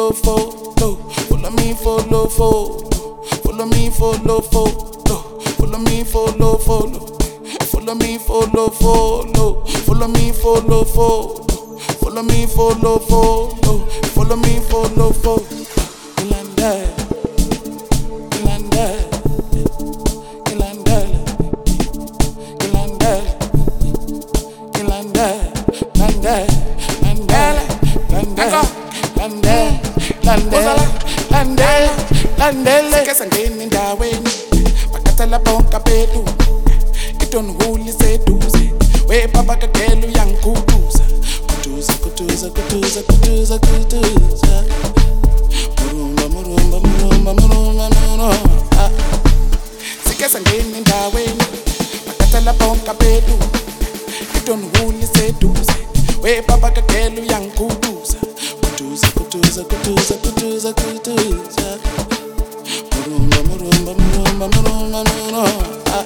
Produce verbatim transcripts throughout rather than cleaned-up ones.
follow, follow. Follow me, follow, follow. Follow me, follow, follow. Follow me, follow, follow. Follow me, follow, follow. Follow me, follow, follow. Follow me, follow, follow. Follow me, follow, follow. Ilanda, Ilanda, Ilanda, Ilanda, Ilanda, Landa, Landa, Landa, Landa, Landa, Landa, Landa. Sike sangeni ndaweni, bakathala bonke bethu. Itonhuli seduze, we papa kakelu yankutuza. Kutuza, kutuza, kutuza, kutuza, kutuza. Murumba, murumba, murumba, murumba, murumba. Sike sangeni ndaweni, bakathala bonke bethu. Itonhuli seduze, we papa kakelu yankutuza. Kutuza, kutuza, kutuza, kutuza, kutuza. Murumba, murumba, murumba, murumba, murumba.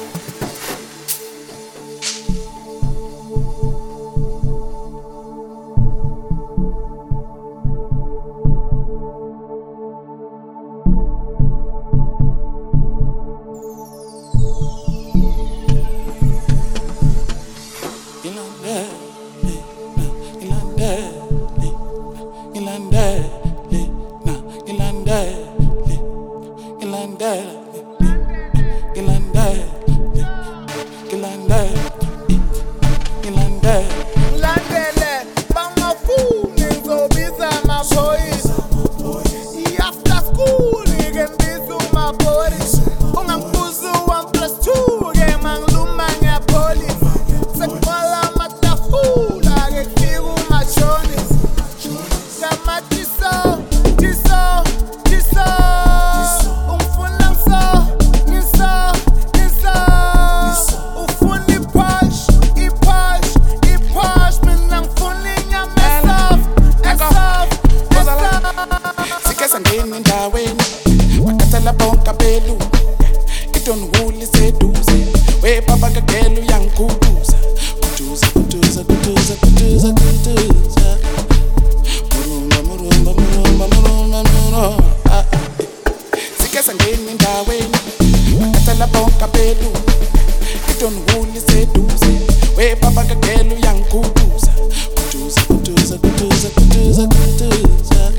Sangeni ndaweni, bakathala bonke bethu. Itonhuli seduze, we papa kakelu yankutuza. Kutuza, kutuza, kutuza, kutuza, kutuza. Murumba, murumba, murumba, murumba, murumba. Sike sangeni ndaweni, bakathala bonke bethu. Itonhuli seduze, we papa kakelu yankutuza. Kutuza, kutuza, kutuza, kutuza, kutuza.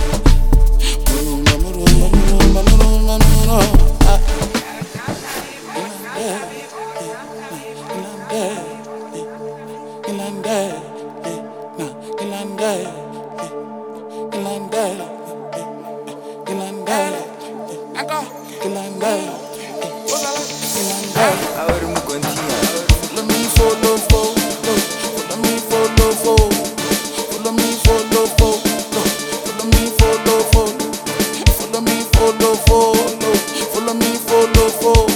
Follow me, follow, follow. Follow me, follow, follow. Follow me, follow, follow. Follow me, follow, follow. Follow me, follow, follow. Follow me, follow, follow.